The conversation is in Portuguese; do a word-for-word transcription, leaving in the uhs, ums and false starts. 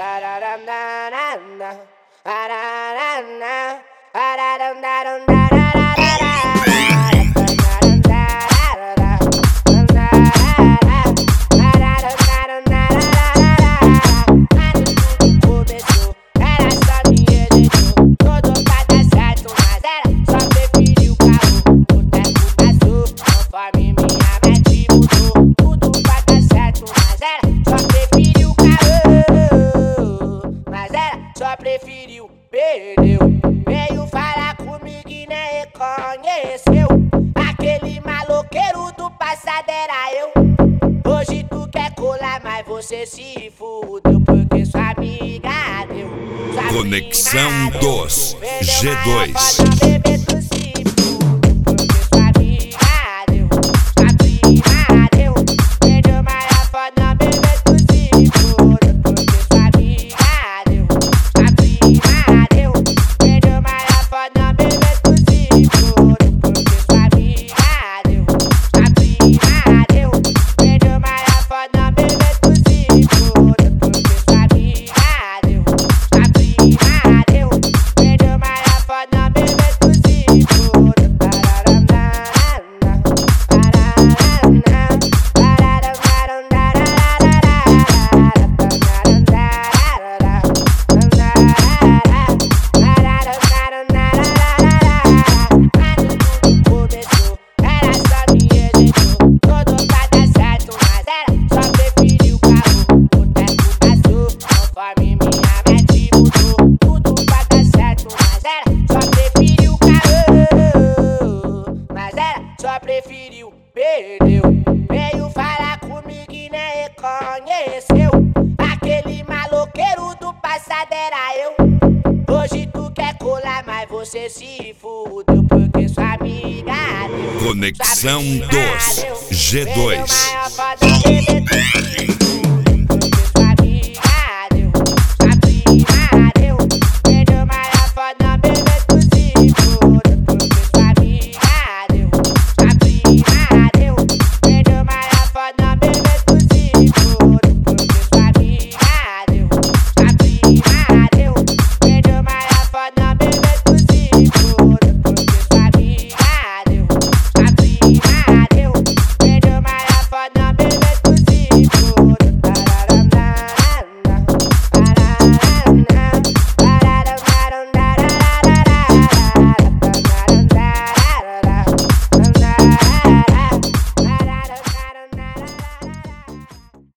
Só preferiu, perdeu. Veio falar comigo e nem reconheceu. Aquele maloqueiro do passado era eu. Hoje tu quer colar, mas você se fudeu, porque sua amiga deu. Sua Conexão dos G dois. Só preferiu, perdeu. Veio falar comigo e nem reconheceu. Aquele maloqueiro do passado era eu. Hoje tu quer colar, mas você se fudeu, porque sua amiga deu. Conexão dos G dois.